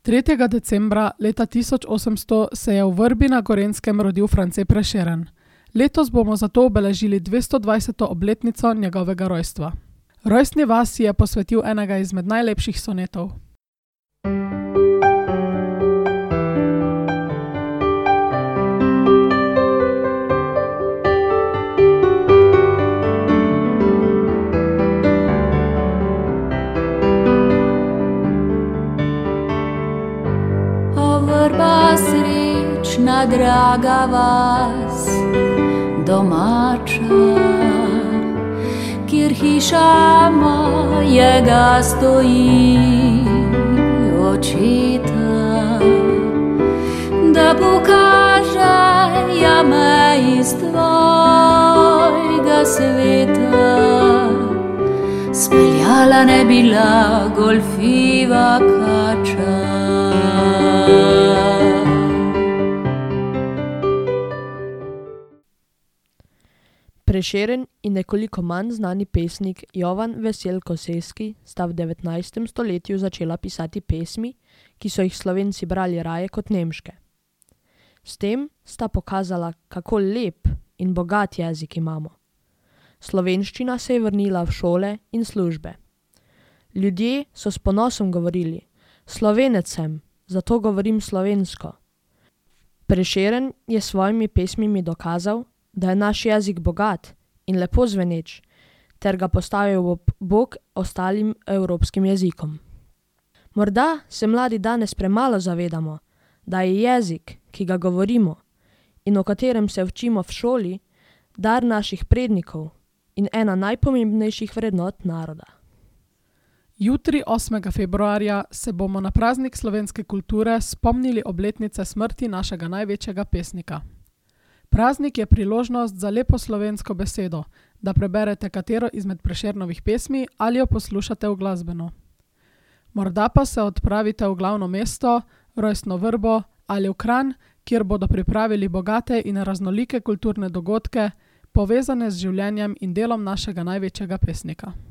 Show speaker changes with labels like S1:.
S1: 3. decembra leta 1800 se je v Vrbi na Gorenjskem rodil France Prešeren. Letos bomo zato obeležili 220. obletnico njegovega rojstva. Rojstni vasi je posvetil enega izmed najlepših sonetov.
S2: Vrba srečna, draga vas, domača, kjer hiša mojega stoji očeta, da pokaže jame iz tvojega sveta. Speljala ne bila golfiva kača.
S3: Prešeren in nekoliko manj znani pesnik Jovan Vesel Kosseski sta v 19. stoletju začela pisati pesmi, ki so jih Slovenci brali raje kot nemške. S tem sta pokazala, kako lep in bogat jezik imamo. Slovenščina se je vrnila v šole in službe. Ljudje so s ponosom govorili: Slovenec sem, zato govorim slovensko. Prešeren je s svojimi pesmimi dokazal, da je naš jezik bogat in lepo zveneč, ter ga postavil ob bok ostalim evropskim jezikom. Morda se mladi danes premalo zavedamo, da je jezik, ki ga govorimo in o katerem se učimo v šoli, dar naših prednikov in ena najpomembnejših vrednot naroda.
S1: Jutri, 8. februarja, se bomo na praznik slovenske kulture spomnili obletnice smrti našega največjega pesnika. Praznik je priložnost za lepo slovensko besedo, da preberete katero izmed Prešernovih pesmi ali jo poslušate v glasbeno. Morda pa se odpravite v glavno mesto, rojstno Vrbo ali v Kranj, kjer bodo pripravili bogate in raznolike kulturne dogodke, povezane z življenjem in delom našega največjega pesnika.